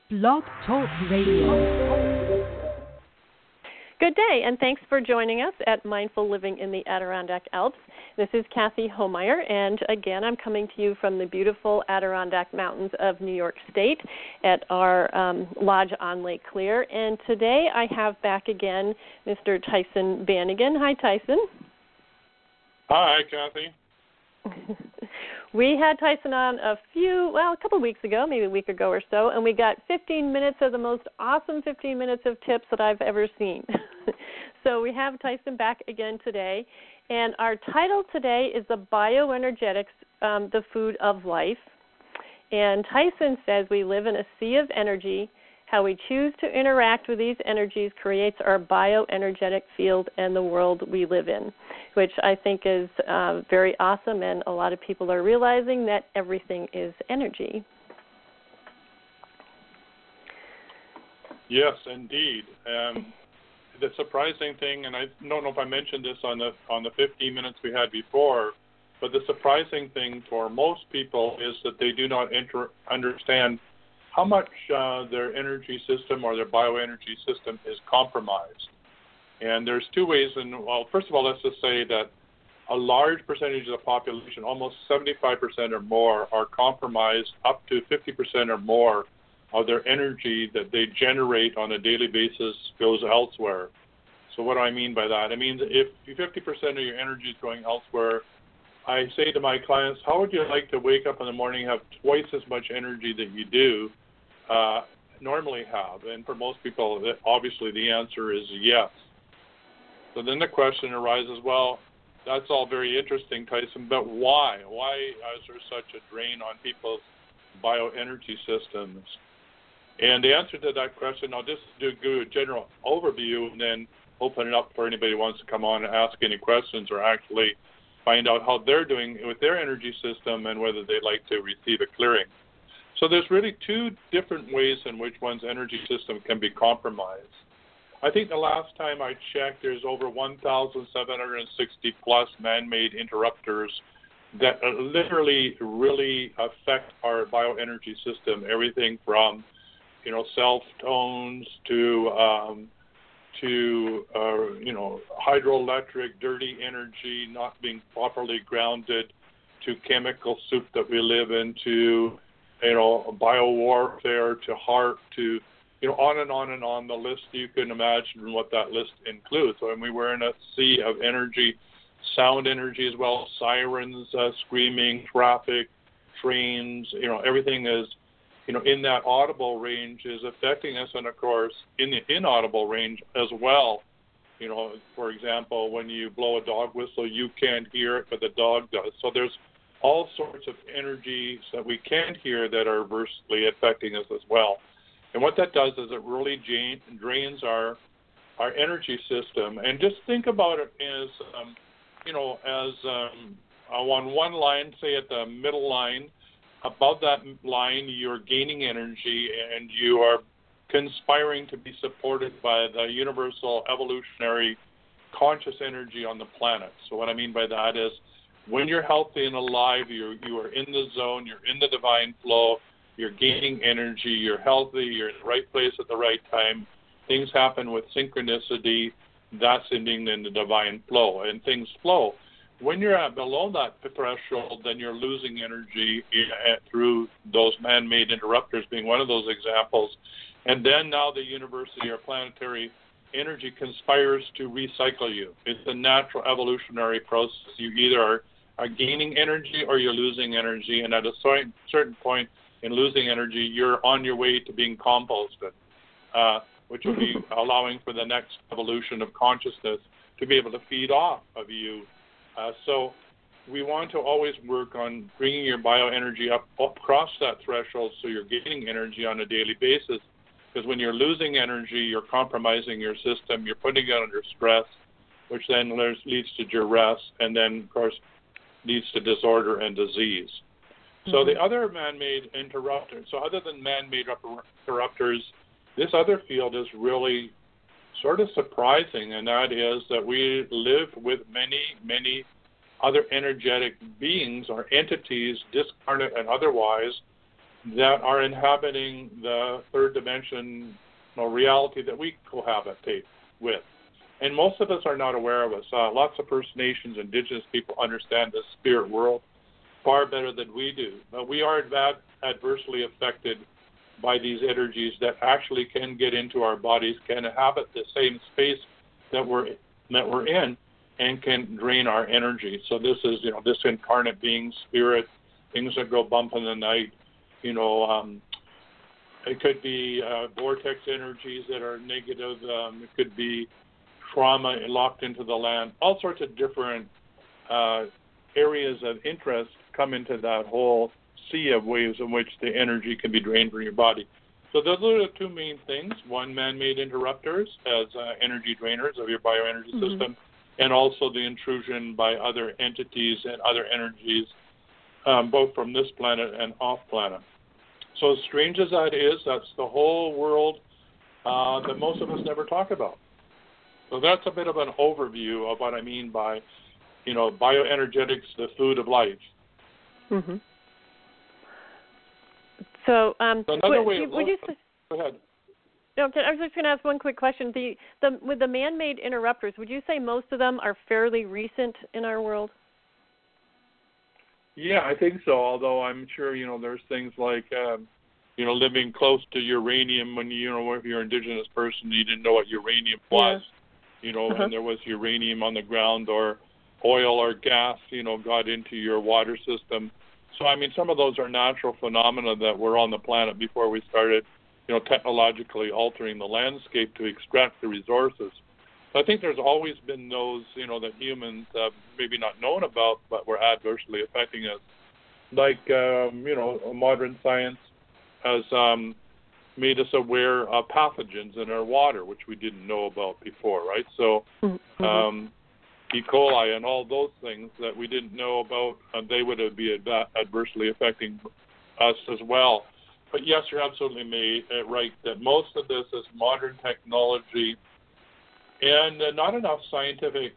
Blog Talk Radio. Good day, and thanks for joining us at Mindful Living in the Adirondack Alps. This is Kathy Homeyer, and again, I'm coming to you from the beautiful Adirondack Mountains of New York State at our lodge on Lake Clear. And today I have back again Mr. Tyson Bannigan. Hi, Tyson. Hi, Kathy. We had Tyson on a couple of weeks ago, maybe a week ago or so, and we got 15 minutes of the most awesome 15 minutes of tips that I've ever seen. So we have Tyson back again today, and our title today is the Bioenergetics, the Food of Life. And Tyson says we live in a sea of energy. How we choose to interact with these energies creates our bioenergetic field and the world we live in, which I think is very awesome, and a lot of people are realizing that everything is energy. Yes, indeed. The surprising thing, and I don't know if I mentioned this on the 15 minutes we had before, but the surprising thing for most people is that they do not understand how much their energy system or their bioenergy system is compromised. And there's two ways. First of all, let's just say that a large percentage of the population, almost 75% or more, are compromised. Up to 50% or more of their energy that they generate on a daily basis goes elsewhere. So what do I mean by that? I mean, if 50% of your energy is going elsewhere, I say to my clients, how would you like to wake up in the morning and have twice as much energy that you do normally have? And for most people, obviously the answer is yes. So then the question arises, well, that's all very interesting, Tyson, but why? Why is there such a drain on people's bioenergy systems? And the answer to that question, I'll just do a general overview and then open it up for anybody who wants to come on and ask any questions or actually find out how they're doing with their energy system and whether they'd like to receive a clearing. So there's really two different ways in which one's energy system can be compromised. I think the last time I checked, there's over 1,760 plus man-made interrupters that literally really affect our bioenergy system. Everything from, self tones to hydroelectric, dirty energy, not being properly grounded, to chemical soup that we live in, to biowarfare, to heart, to on and on and on the list. You can imagine what that list includes. So, we're in a sea of energy, sound energy as well, sirens, screaming, traffic, trains, everything is, in that audible range is affecting us, and of course, in the inaudible range as well. For example, when you blow a dog whistle, you can't hear it, but the dog does. So there's all sorts of energies that we can't hear that are adversely affecting us as well. And what that does is it really drains our energy system. And just think about it as, on one line, say at the middle line, above that line, you're gaining energy and you are conspiring to be supported by the universal evolutionary conscious energy on the planet. So what I mean by that is when you're healthy and alive, you are in the zone, you're in the divine flow, you're gaining energy, you're healthy, you're in the right place at the right time. Things happen with synchronicity. That's ending in the divine flow, and things flow. When you're below that threshold, then you're losing energy through those man-made interrupters being one of those examples. And then now the university or planetary energy conspires to recycle you. It's a natural evolutionary process. You either are gaining energy or you're losing energy. And at a certain point in losing energy, you're on your way to being composted, which will be allowing for the next evolution of consciousness to be able to feed off of you. So we want to always work on bringing your bioenergy up across that threshold so you're gaining energy on a daily basis. Because when you're losing energy, you're compromising your system, you're putting it under stress, which then leads to duress, and then, of course, leads to disorder and disease. Mm-hmm. So the other man-made interrupters, so other than man-made interrupters, this other field is really sort of surprising, and that is that we live with many, many other energetic beings or entities, discarnate and otherwise, that are inhabiting the third dimension reality that we cohabitate with. And most of us are not aware of us. Lots of First Nations, Indigenous people understand the spirit world far better than we do. But we are adversely affected by these energies that actually can get into our bodies, can inhabit the same space that we're in, and can drain our energy. So this is, this incarnate being, spirit, things that go bump in the night. It could be vortex energies that are negative. It could be trauma locked into the land. All sorts of different areas of interest come into that whole sea of waves in which the energy can be drained from your body. So those are the two main things. One, man-made interrupters as energy drainers of your bioenergy system, and also the intrusion by other entities and other energies, both from this planet and off planet. So as strange as that is, that's the whole world that most of us never talk about. So that's a bit of an overview of what I mean by, bioenergetics, the food of life. Mm-hmm. So, another way of go ahead. Okay, I was just going to ask one quick question. With the man-made interrupters, would you say most of them are fairly recent in our world? Yeah, I think so. Although I'm sure there's things like living close to uranium when if you're an Indigenous person, you didn't know what uranium was. And there was uranium on the ground, or oil or gas, got into your water system. So, some of those are natural phenomena that were on the planet before we started, technologically altering the landscape to extract the resources. So I think there's always been those, that humans have maybe not known about, but were adversely affecting us. Like, modern science has made us aware of pathogens in our water, which we didn't know about before, right? So, E. coli and all those things that we didn't know about, they would be adversely affecting us as well. But yes, you're absolutely right that most of this is modern technology and not enough scientific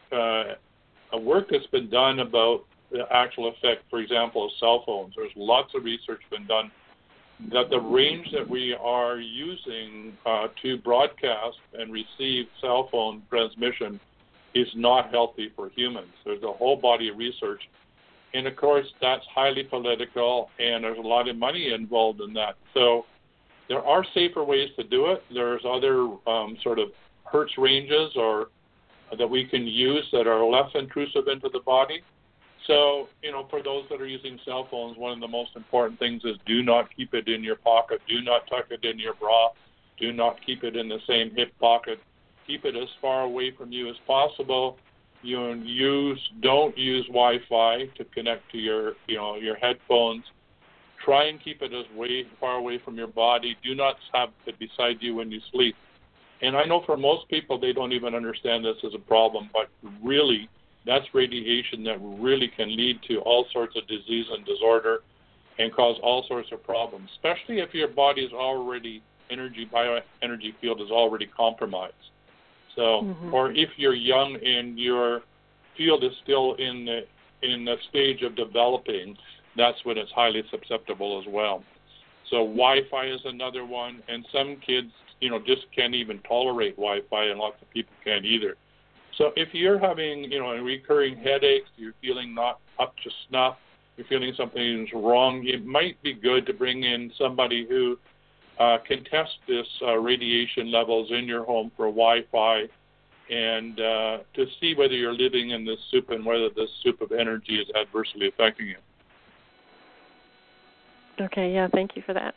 work has been done about the actual effect, for example, of cell phones. There's lots of research been done that the range that we are using to broadcast and receive cell phone transmission is not healthy for humans. There's a whole body of research. And, of course, that's highly political, and there's a lot of money involved in that. So there are safer ways to do it. There's other sort of hertz ranges or that we can use that are less intrusive into the body. So, for those that are using cell phones, one of the most important things is do not keep it in your pocket. Do not tuck it in your bra. Do not keep it in the same hip pocket. Keep it as far away from you as possible. Don't use Wi-Fi to connect to your headphones. Try and keep it as far away from your body. Do not have it beside you when you sleep. And I know for most people, they don't even understand this as a problem, but really, that's radiation that really can lead to all sorts of disease and disorder and cause all sorts of problems, especially if your body's already bioenergy field is already compromised. So, or if you're young and your field is still in the stage of developing, that's when it's highly susceptible as well. So Wi-Fi is another one, and some kids, just can't even tolerate Wi-Fi, and lots of people can't either. So if you're having, recurring headaches, you're feeling not up to snuff, you're feeling something's wrong, it might be good to bring in somebody who can test this radiation levels in your home for Wi-Fi and to see whether you're living in this soup and whether this soup of energy is adversely affecting you. Okay, yeah, thank you for that.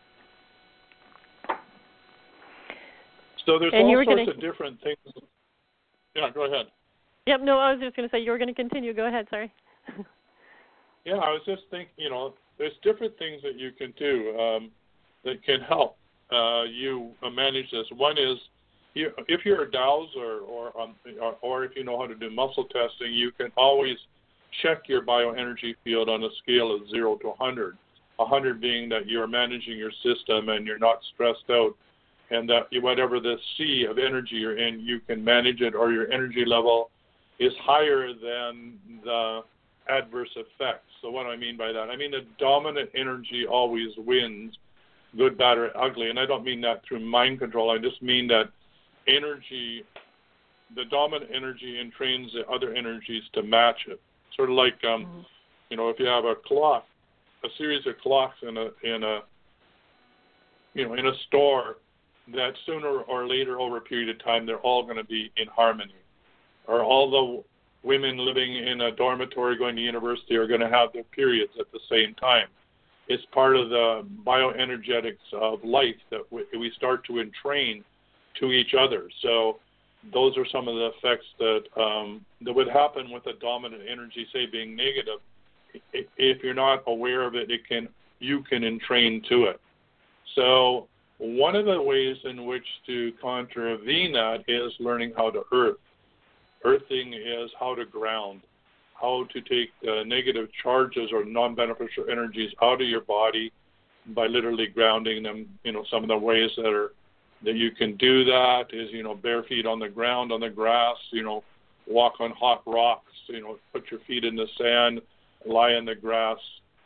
So there's all sorts of different things. Yeah, go ahead. Yep, no, I was just going to say you were going to continue. Go ahead, sorry. Yeah, I was just thinking, there's different things that you can do that can help you manage this. One is, if you're a dowser or if you know how to do muscle testing, you can always check your bioenergy field on a scale of 0 to 100. 100 being that you're managing your system and you're not stressed out, and that whatever the sea of energy you're in, you can manage it, or your energy level is higher than the adverse effects. So what do I mean by that? I mean the dominant energy always wins, good, bad, or ugly. And I don't mean that through mind control. I just mean that energy, the dominant energy entrains the other energies to match it. Sort of like, you know, if you have a clock, a series of clocks in a store, that sooner or later over a period of time, they're all going to be in harmony. Or all the women living in a dormitory going to university are going to have their periods at the same time. It's part of the bioenergetics of life that we start to entrain to each other. So those are some of the effects that would happen with a dominant energy, say, being negative. If you're not aware of it, you can entrain to it. So one of the ways in which to contravene that is learning how to earth. Earthing is how to ground, how to take negative charges or non-beneficial energies out of your body by literally grounding them. You know, some of the ways that you can do that is, you know, bare feet on the ground, on the grass, you know, walk on hot rocks, you know, put your feet in the sand, lie in the grass.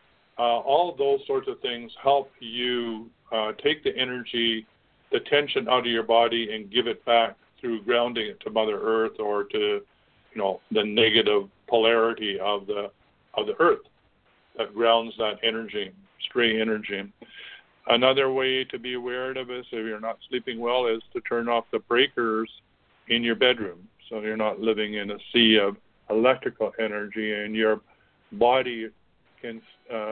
All those sorts of things help you take the energy, the tension out of your body and give it back through grounding it to Mother Earth or to, you know, the negative polarity of the Earth that grounds that energy, stray energy. Another way to be aware of this, if you're not sleeping well, is to turn off the breakers in your bedroom, so you're not living in a sea of electrical energy, and your body can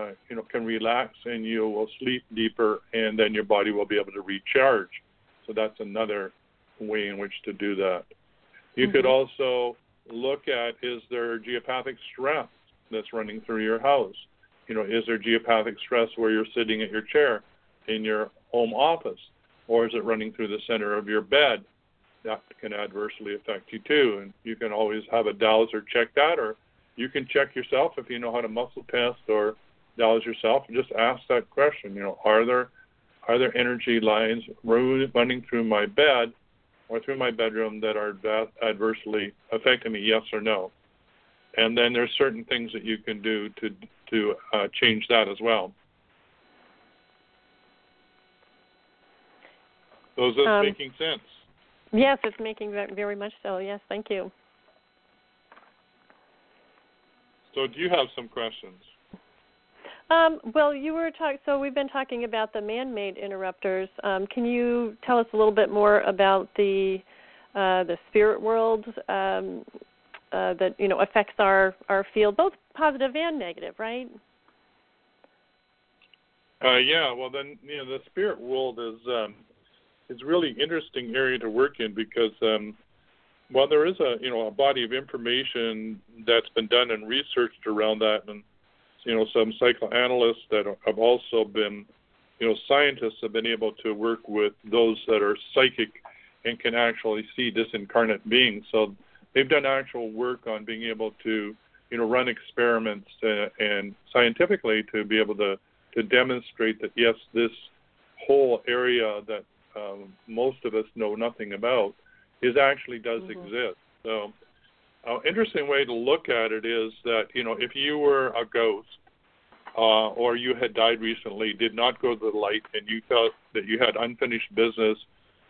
relax, and you will sleep deeper, and then your body will be able to recharge. So that's another way in which to do that. You could also look at, is there geopathic stress that's running through your house? You know, is there geopathic stress where you're sitting at your chair in your home office, or is it running through the center of your bed? That can adversely affect you too, and you can always have a dowser check that, or you can check yourself if you know how to muscle test or dowse yourself, and just ask that question. You know, are there energy lines running through my bed or through my bedroom that are adversely affecting me, yes or no? And then there's certain things that you can do to change that as well. So is this making sense? Yes, it's making very much so. Yes, thank you. So do you have some questions? Well, you were so we've been talking about the man-made interrupters. Can you tell us a little bit more about the spirit world that, you know, affects our field, both positive and negative, right? Yeah. Well, then, you know, the spirit world is really interesting area to work in because while there is a body of information that's been done and researched around that, and you know, some psychoanalysts that have also been, you know, scientists have been able to work with those that are psychic and can actually see disincarnate beings. So they've done actual work on being able to, you know, run experiments and scientifically to be able to demonstrate that, yes, this whole area that most of us know nothing about actually does exist. So interesting way to look at it is that, you know, if you were a ghost or you had died recently, did not go to the light, and you felt that you had unfinished business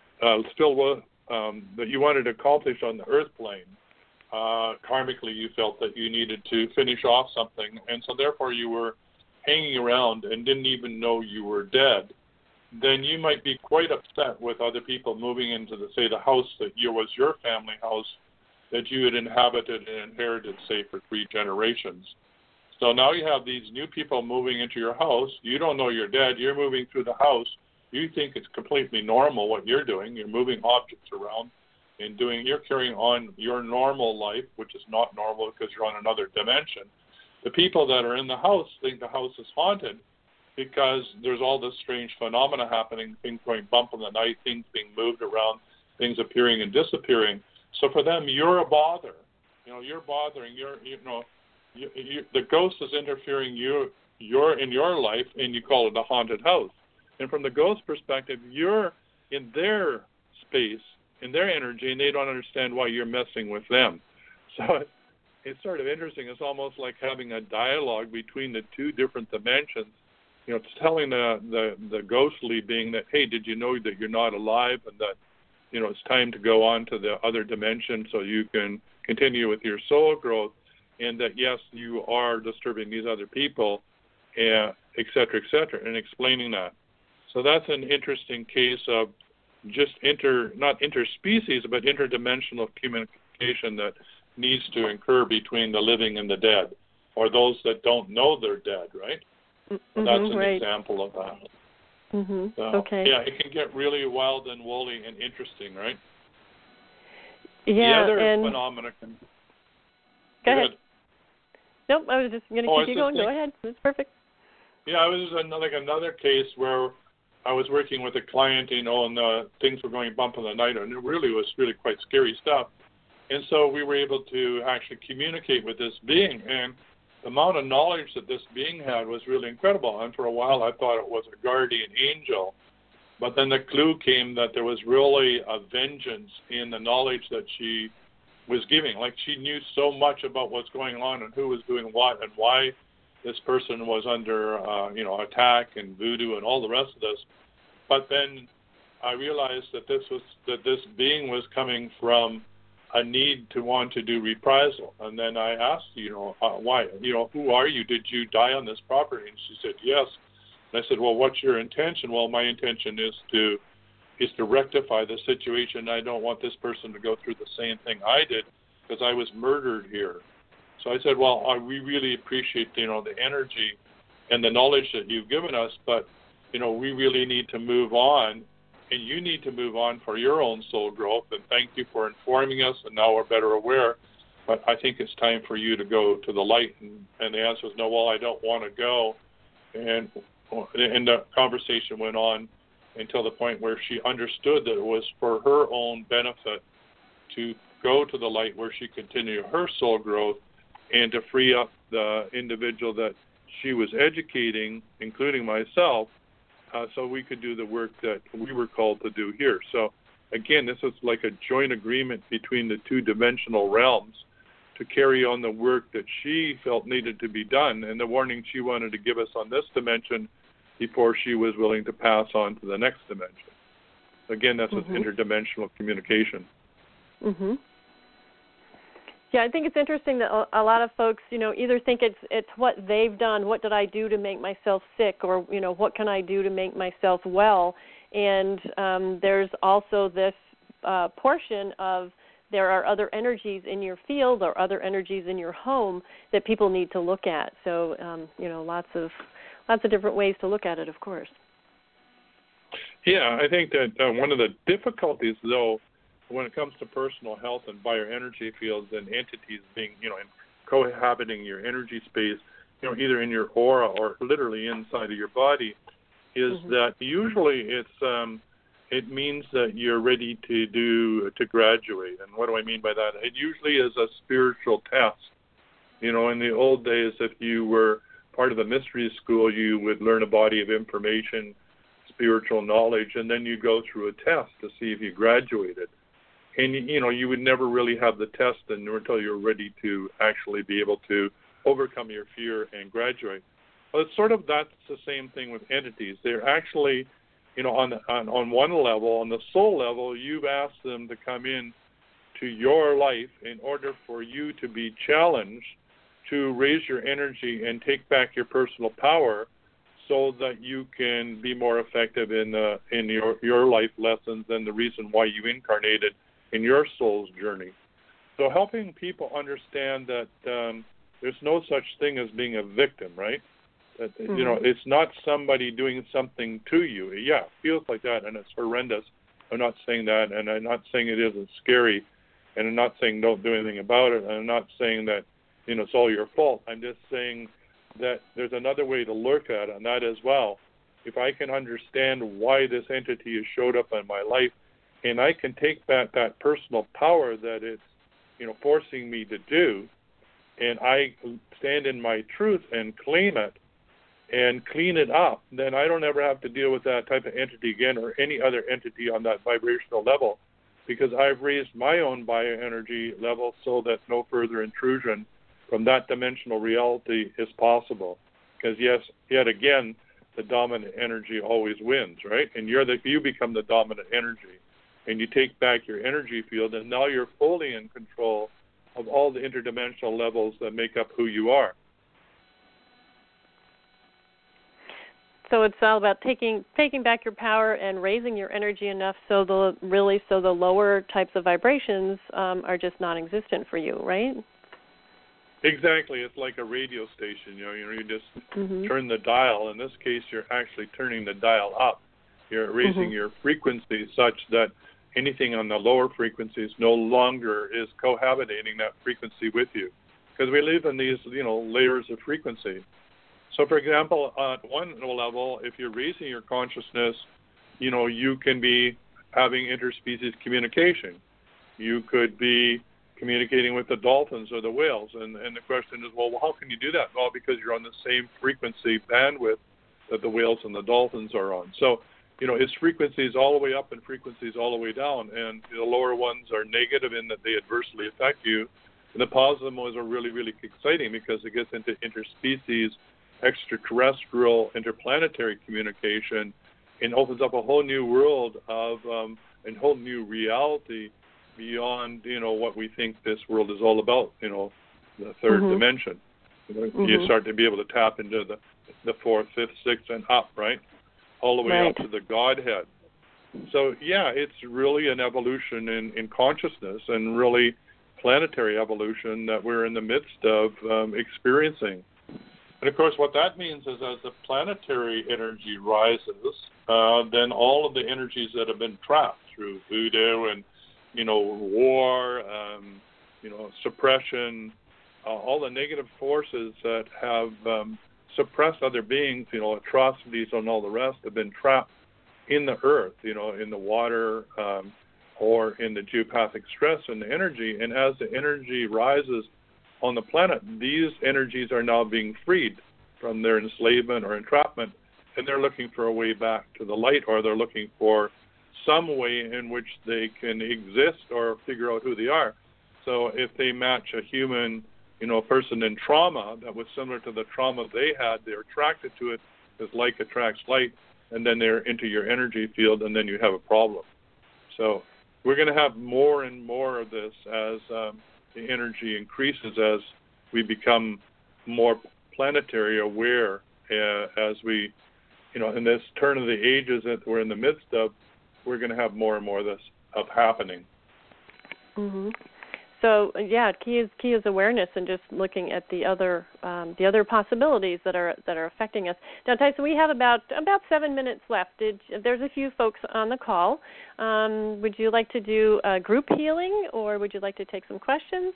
that you wanted to accomplish on the earth plane, karmically you felt that you needed to finish off something, and so therefore you were hanging around and didn't even know you were dead, then you might be quite upset with other people moving into the house that was your family house that you had inhabited and inherited, say, for 3 generations. So now you have these new people moving into your house. You don't know you're dead. You're moving through the house. You think it's completely normal what you're doing. You're moving objects around and you're carrying on your normal life, which is not normal because you're on another dimension. The people that are in the house think the house is haunted because there's all this strange phenomena happening, things going bump in the night, things being moved around, things appearing and disappearing. So for them, you're a bother. You know, you're bothering. The ghost is interfering. You're in your life, and you call it a haunted house. And from the ghost perspective, you're in their space, in their energy, and they don't understand why you're messing with them. So it's sort of interesting. It's almost like having a dialogue between the two different dimensions. You know, it's telling the ghostly being that, hey, did you know that you're not alive, and that, you know, it's time to go on to the other dimension so you can continue with your soul growth, and that, yes, you are disturbing these other people, et cetera, and explaining that. So that's an interesting case of just not interspecies, but interdimensional communication that needs to occur between the living and the dead, or those that don't know they're dead, right? Mm-hmm, that's an right. example of that. Mm-hmm. So, okay. yeah, it can get really wild and woolly and interesting, right? Yeah, the other and phenomena can... Go ahead. Nope, I was just going to keep you going. Go ahead. It's perfect. Yeah, it was another case where I was working with a client, you know, and things were going bump in the night, and it was really quite scary stuff. And so we were able to actually communicate with this being, and the amount of knowledge that this being had was really incredible. And for a while I thought it was a guardian angel, but then the clue came that there was really a vengeance in the knowledge that she was giving. Like, she knew so much about what's going on and who was doing what and why this person was under, attack and voodoo and all the rest of this. But then I realized that this being was coming from a need to want to do reprisal. And then I asked, why? Who are you? Did you die on this property? And she said, yes. And I said, well, what's your intention? Well, my intention is to rectify the situation. I don't want this person to go through the same thing I did, because I was murdered here. So I said, well, we really appreciate, the energy and the knowledge that you've given us, but, we really need to move on, and you need to move on for your own soul growth, and thank you for informing us, and now we're better aware, but I think it's time for you to go to the light. And the answer was, no, well, I don't want to go. And the conversation went on until the point where she understood that it was for her own benefit to go to the light, where she continued her soul growth, and to free up the individual that she was educating, including myself, so we could do the work that we were called to do here. So, again, this is like a joint agreement between the two-dimensional realms to carry on the work that she felt needed to be done, and the warning she wanted to give us on this dimension before she was willing to pass on to the next dimension. Again, that's mm-hmm. interdimensional communication. Mm-hmm. Yeah, I think it's interesting that a lot of folks, either think it's what they've done, what did I do to make myself sick, or, what can I do to make myself well? And there's also this portion of there are other energies in your field or other energies in your home that people need to look at. So, lots of different ways to look at it, of course. Yeah, I think that one of the difficulties, though, when it comes to personal health and bioenergy fields and entities being, and cohabiting your energy space, either in your aura or literally inside of your body, is mm-hmm. that usually it means that you're ready to graduate. And what do I mean by that? It usually is a spiritual test. In the old days, if you were part of the mystery school, you would learn a body of information, spiritual knowledge, and then you go through a test to see if you graduated. And, you would never really have the test until you're ready to actually be able to overcome your fear and graduate. Well, that's the same thing with entities. They're actually, on one level, on the soul level, you've asked them to come in to your life in order for you to be challenged to raise your energy and take back your personal power, so that you can be more effective in your life lessons and the reason why you incarnated in your soul's journey. So helping people understand that there's no such thing as being a victim, right? That mm-hmm. It's not somebody doing something to you. Yeah, it feels like that, and it's horrendous. I'm not saying that, and I'm not saying it isn't scary, and I'm not saying don't do anything about it, and I'm not saying that it's all your fault. I'm just saying that there's another way to look at it, and that is, well, if I can understand why this entity has showed up in my life, and I can take back that personal power that it's, forcing me to do, and I stand in my truth and claim it and clean it up, then I don't ever have to deal with that type of entity again, or any other entity on that vibrational level, because I've raised my own bioenergy level so that no further intrusion from that dimensional reality is possible. Because yes, yet again, the dominant energy always wins, right? And you become the dominant energy, and you take back your energy field, and now you're fully in control of all the interdimensional levels that make up who you are. So it's all about taking back your power and raising your energy enough so the lower types of vibrations are just non-existent for you, right? Exactly. It's like a radio station. You just turn the dial. In this case, you're actually turning the dial up. You're raising your frequency such that anything on the lower frequencies no longer is cohabitating that frequency with you, because we live in these layers of frequency. So, for example, at one level, if you're raising your consciousness, you can be having interspecies communication. You could be communicating with the dolphins or the whales. And the question is, well, how can you do that? Well, because you're on the same frequency bandwidth that the whales and the dolphins are on. So, it's frequencies all the way up and frequencies all the way down. And the lower ones are negative in that they adversely affect you. And the positive ones are really, really exciting because it gets into interspecies, extraterrestrial, interplanetary communication, and opens up a whole new world of a whole new reality beyond what we think this world is all about. The third dimension. You start to be able to tap into the fourth, fifth, sixth, and up, right, all the way up to the Godhead. So yeah, it's really an evolution in consciousness, and really planetary evolution that we're in the midst of experiencing. And of course, what that means is as the planetary energy rises, then all of the energies that have been trapped through voodoo and, war, suppression, all the negative forces that have suppressed other beings, atrocities and all the rest have been trapped in the earth, in the water, or in the geopathic stress and the energy. And as the energy rises on the planet, these energies are now being freed from their enslavement or entrapment, and they're looking for a way back to the light, or they're looking for some way in which they can exist or figure out who they are. So if they match a human, person in trauma that was similar to the trauma they had, they're attracted to it, because like attracts like, and then they're into your energy field, and then you have a problem. So we're going to have more and more of this as the energy increases, as we become more planetary aware, as we, in this turn of the ages that we're in the midst of, we're going to have more and more of this happening. So yeah, key is awareness, and just looking at the other possibilities that are affecting us. Now, Tyson, we have about 7 minutes left. There's a few folks on the call. Would you like to do a group healing, or would you like to take some questions?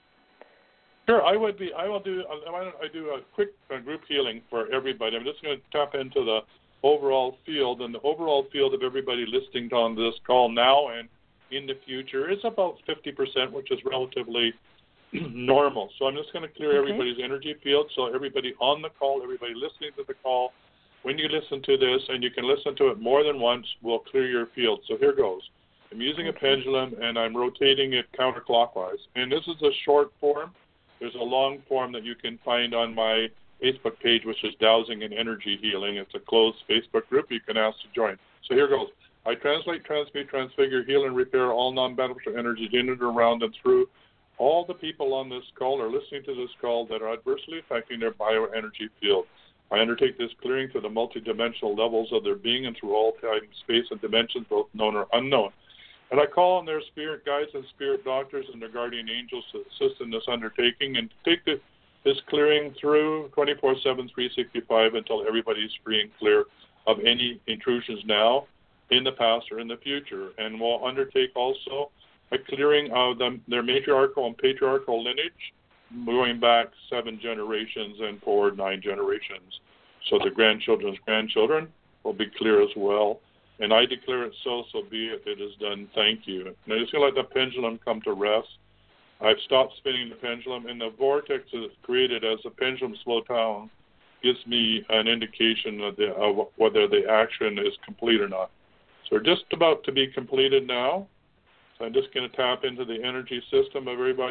Sure, I will do. Why don't I do a quick group healing for everybody? I'm just going to tap into the overall field, and the overall field of everybody listening on this call now and in the future is about 50%, which is relatively normal. So I'm just going to clear everybody's energy field. So everybody on the call, everybody listening to the call, when you listen to this, and you can listen to it more than once, we'll clear your field. So here goes. I'm using a pendulum, and I'm rotating it counterclockwise. And this is a short form. There's a long form that you can find on my Facebook page, which is Dowsing and Energy Healing. It's a closed Facebook group. You can ask to join. So here goes. I translate, transmute, transfigure, heal, and repair all non-beneficial energies in and around and through all the people on this call or listening to this call that are adversely affecting their bioenergy field. I undertake this clearing to the multidimensional levels of their being and through all time, space, and dimensions, both known or unknown. And I call on their spirit guides and spirit doctors and their guardian angels to assist in this undertaking and to take this clearing through 24/7, 365 until everybody's free and clear of any intrusions now, in the past, or in the future. And we'll undertake also a clearing of their matriarchal and patriarchal lineage, going back 7 generations and forward 9 generations. So the grandchildren's grandchildren will be clear as well. And I declare it so be it. It is done. Thank you. And I'm just going to let the pendulum come to rest. I've stopped spinning the pendulum, and the vortex that is created as the pendulum slows down gives me an indication of whether the action is complete or not. So we're just about to be completed now. So I'm just going to tap into the energy system of everybody.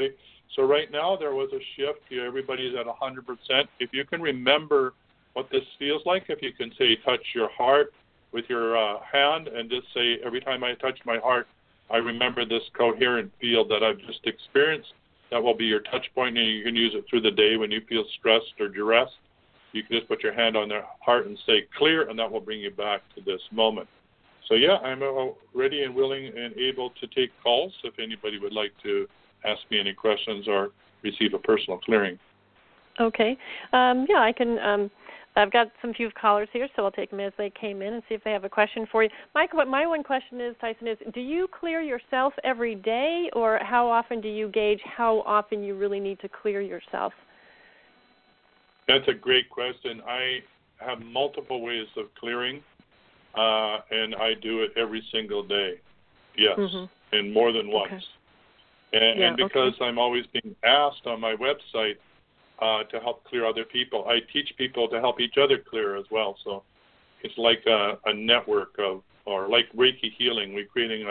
So right now there was a shift. Everybody's at 100%. If you can remember what this feels like, if you can say touch your heart with your hand and just say, every time I touch my heart, I remember this coherent field that I've just experienced. That will be your touch point, and you can use it through the day when you feel stressed or duress. You can just put your hand on their heart and say clear, and that will bring you back to this moment. So, yeah, I'm ready and willing and able to take calls if anybody would like to ask me any questions or receive a personal clearing. Okay. Yeah, I can. I've got some few callers here, so I'll take them as they came in and see if they have a question for you. Mike, what my one question is, Tyson, is do you clear yourself every day, or how often do you gauge how often you really need to clear yourself? That's a great question. I have multiple ways of clearing, and I do it every single day, yes, and more than once. Okay. And because I'm always being asked on my website to help clear other people, I teach people to help each other clear as well. So it's like a network of, or like Reiki healing. We're creating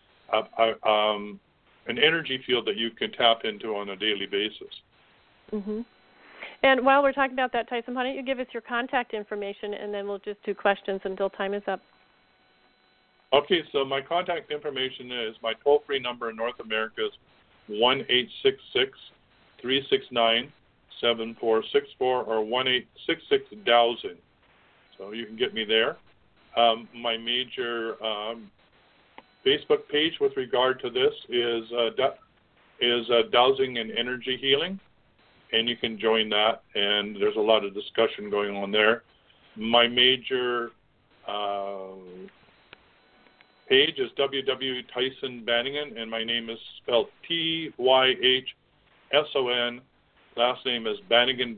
an energy field that you can tap into on a daily basis. Mm-hmm. And while we're talking about that, Tyson, why don't you give us your contact information, and then we'll just do questions until time is up. Okay, so my contact information is, my toll-free number in North America is 1-866-369-7464 or 1-866-1000. So you can get me there. My major Facebook page with regard to this is Dowsing and Energy Healing, and you can join that, and there's a lot of discussion going on there. My major page is www.TysonBannigan, and my name is spelled Tyson. Last name is Bannigan,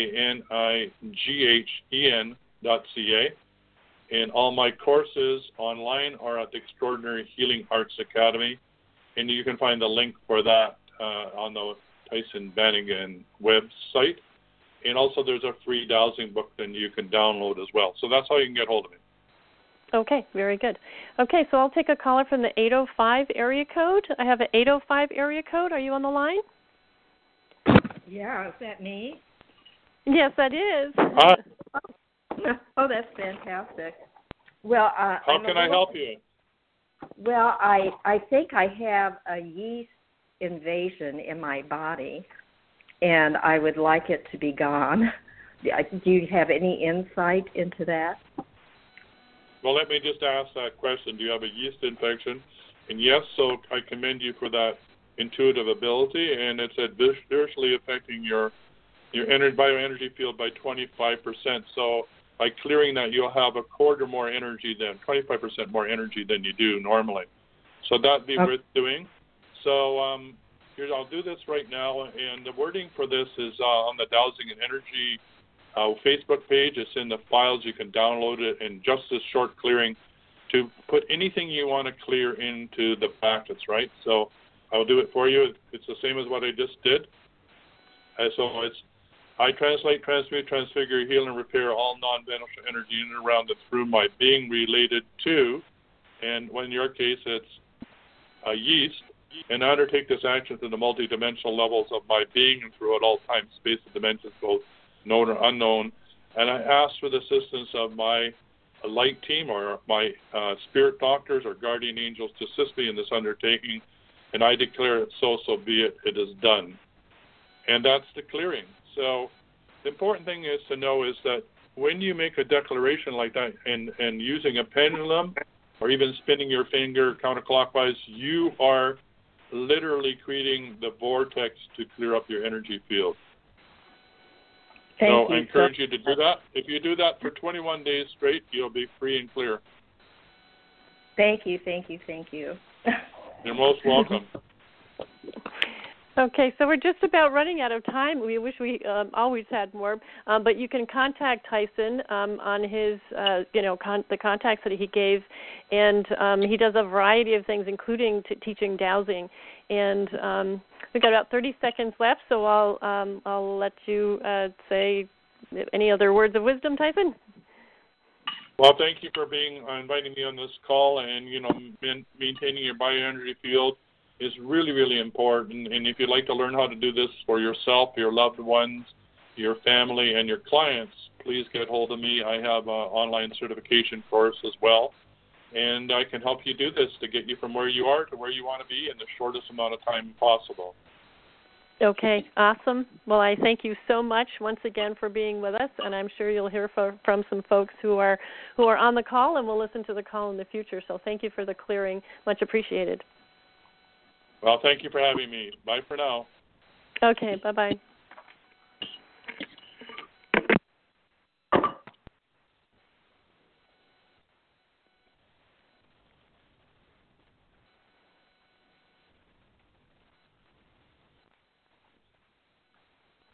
BANIGHEN.ca. And all my courses online are at the Extraordinary Healing Arts Academy, and you can find the link for that on the Tyson Bannigan website. And also there's a free dowsing book that you can download as well. So that's how you can get hold of me. Okay, very good. Okay, so I'll take a caller from the 805 area code. I have an 805 area code. Are you on the line? Yeah, is that me? Yes, that is. Oh, that's fantastic. Well, how can I help you? Well, I think I have a yeast invasion in my body, and I would like it to be gone. Do you have any insight into that? Well, let me just ask that question. Do you have a yeast infection? And yes, so I commend you for that intuitive ability, and it's adversely affecting your bioenergy field by 25%. So by clearing that, you'll have a quarter more energy than 25% more energy than you do normally. So that'd be worth doing. So I'll do this right now, and the wording for this is on the Dowsing and Energy Facebook page. It's in the files. You can download it in just this short clearing to put anything you want to clear into the packets, right? So I'll do it for you. It's the same as what I just did. So it's, I translate, transmute, transfigure, heal, and repair all non-beneficial energy in and around and through my being related to, and in your case it's yeast, and I undertake this action through the multidimensional levels of my being and throughout all time, space, and dimensions, both known or unknown. And I ask for the assistance of my light team or my spirit doctors or guardian angels to assist me in this undertaking, and I declare it so be it. It is done. And that's the clearing. So the important thing is to know is that when you make a declaration like that and using a pendulum or even spinning your finger counterclockwise, you are literally creating the vortex to clear up your energy field. So I encourage you to do that. If you do that for 21 days straight, you'll be free and clear. Thank you. You're most welcome. Okay, so we're just about running out of time. We wish we always had more, but you can contact Tyson on his, the contacts that he gave, and he does a variety of things, including teaching dowsing. And we've got about 30 seconds left, so I'll let you say any other words of wisdom, Tyson. Well, thank you for inviting me on this call, and maintaining your bioenergy field is really, really important. And if you'd like to learn how to do this for yourself, your loved ones, your family, and your clients, please get hold of me. I have an online certification course as well. And I can help you do this to get you from where you are to where you want to be in the shortest amount of time possible. Okay, awesome. Well, I thank you so much once again for being with us, and I'm sure you'll hear from some folks who are on the call and will listen to the call in the future. So thank you for the clearing. Much appreciated. Well, thank you for having me. Bye for now. Okay, bye-bye.